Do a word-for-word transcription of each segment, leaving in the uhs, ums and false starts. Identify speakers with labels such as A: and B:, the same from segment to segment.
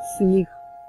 A: Сніг.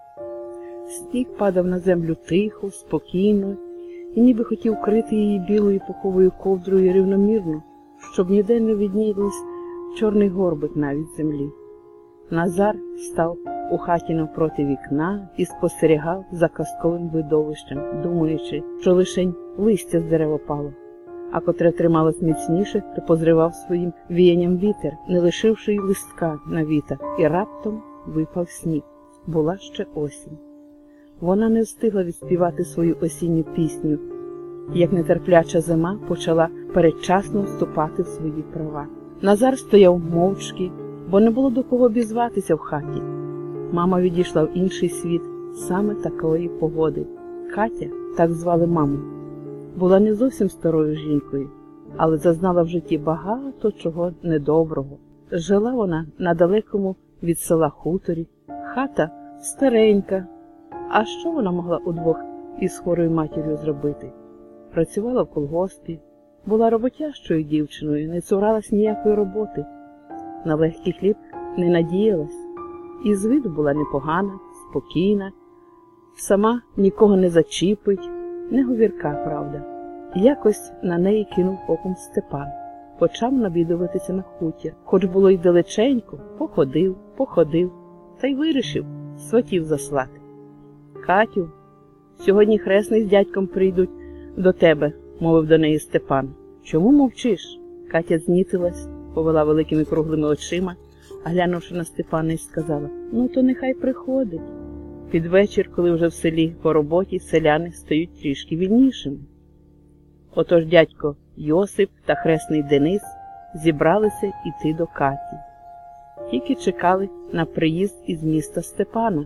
A: Сніг падав на землю тихо, спокійно, і ніби хотів крити її білою пуховою ковдрою рівномірно, щоб ніде не віднілись чорний горбик навіть землі. Назар став у хаті навпроти вікна і спостерігав за казковим видовищем, думаючи, що лишень листя з дерева пало, а котре трималось міцніше, то позривав своїм віянням вітер, не лишивши й листка на віта, і раптом випав сніг. Була ще осінь. Вона не встигла відспівати свою осінню пісню, як нетерпляча зима почала передчасно вступати в свої права. Назар стояв мовчки, бо не було до кого обізватися в хаті. Мама відійшла в інший світ саме такої погоди. Катя, так звали маму, була не зовсім старою жінкою, але зазнала в житті багато чого недоброго. Жила вона на далекому від села хуторі, хата старенька. А що вона могла удвох із хворою матір'ю зробити? Працювала в колгоспі, була роботящою дівчиною, не цуралась ніякої роботи. На легкий хліб не надіялась. І з виду була непогана, спокійна, сама нікого не зачіпить, не говірка, правда. Якось на неї кинув оком Степан. Почав навідуватися на хутір. Хоч було й далеченько, походив, походив, та й вирішив сватів заслати. «Катю, сьогодні хресний з дядьком прийдуть до тебе», – мовив до неї Степан. «Чому мовчиш?» Катя знітилась, повела великими круглими очима, а глянувши на Степана, й сказала: «Ну, то нехай приходить». Під вечір, коли вже в селі по роботі, селяни стають трішки вільнішими. Отож дядько Йосип та хресний Денис зібралися йти до Каті. Тільки чекали на приїзд із міста Степана.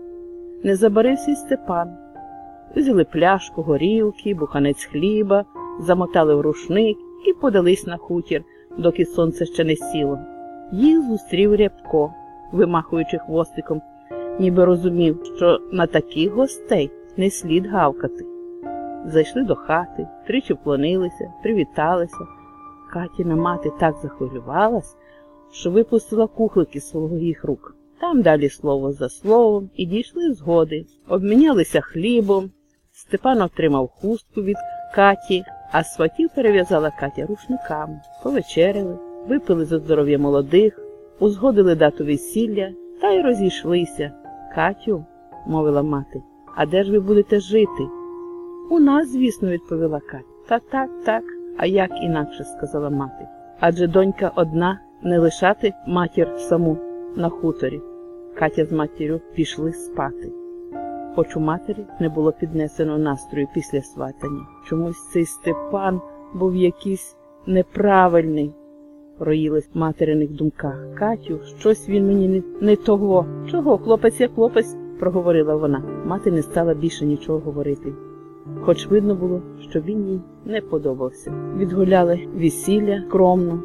A: Не забарився й Степан. Взяли пляшку горілки, буханець хліба, замотали в рушник і подались на хутір, доки сонце ще не сіло. Їх зустрів Рябко, вимахуючи хвостиком, ніби розумів, що на таких гостей не слід гавкати. Зайшли до хати, тричі вклонилися, привіталися. Катіна мати так захвилювалась, що випустила кухлики з своїх рук. Там далі слово за словом і дійшли згоди, обмінялися хлібом. Степан отримав хустку від Каті, а сватів перев'язала Катя рушниками. Повечеряли, випили за здоров'я молодих, узгодили дату весілля та й розійшлися. «Катю», – мовила мати, – «а де ж ви будете жити?» «У нас, звісно», – відповіла Катя. «Та так, так, а як інакше», – сказала мати. «Адже донька одна, не лишати матір саму на хуторі». Катя з матір'ю пішли спати. Хоч у матері не було піднесено настрою після сватання. Чомусь цей Степан був якийсь неправильний, роїлись в материних думках. «Катю, щось він мені не, не того». «Чого, хлопець як хлопець», – проговорила вона. Мати не стала більше нічого говорити, хоч видно було, що він їй не подобався. Відгуляли весілля скромно,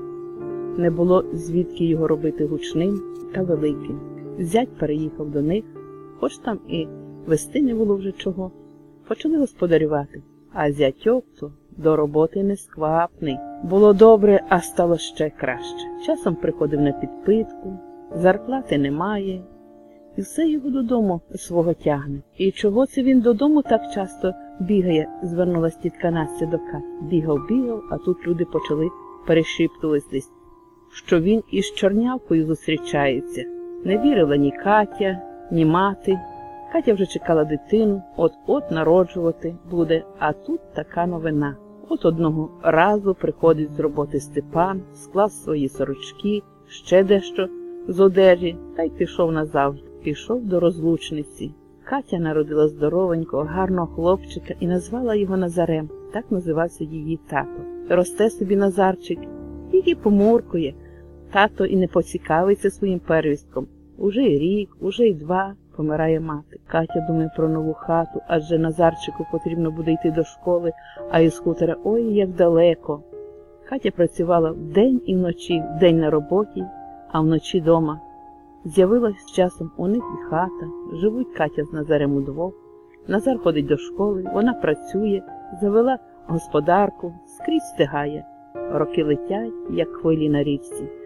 A: не було звідки його робити гучним та великим. Зять переїхав до них, хоч там і вести не було вже чого. Почали господарювати, а зятьок-то до роботи несквапний. Було добре, а стало ще краще. Часом приходив на підпитку, зарплати немає, і все його додому свого тягне. «І чого це він додому так часто бігає?» – звернулась тітка Настя до Каті. Бігав-бігав, а тут люди почали перешіптуватись, що він із чорнявкою зустрічається. Не вірила ні Катя, ні мати. Катя вже чекала дитину, от-от народжувати буде, а тут така новина. От одного разу приходить з роботи Степан, склав свої сорочки, ще дещо з одежі, та й пішов назавжди. Пішов до розлучниці. Катя народила здоровенького, гарного хлопчика і назвала його Назарем. Так називався її тато. Росте собі Назарчик, тільки помуркує. Тато і не поцікавиться своїм первістком. Уже й рік, уже й два помирає мати. Катя думає про нову хату, адже Назарчику потрібно буде йти до школи, а із хутора ой, як далеко. Катя працювала вдень і вночі, вдень на роботі, а вночі дома. З'явилась з часом у них і хата, живуть Катя з Назарем удвох. Назар ходить до школи, вона працює, завела господарку, скрізь встигає. Роки летять, як хвилі на річці.